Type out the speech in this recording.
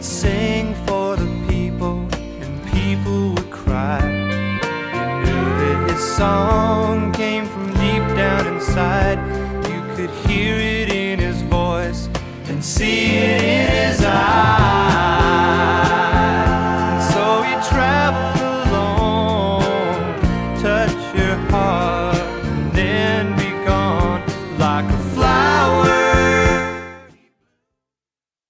He'd sing for the people, and people would cry. You knew that his song came from deep down inside. You could hear it in his voice and see it in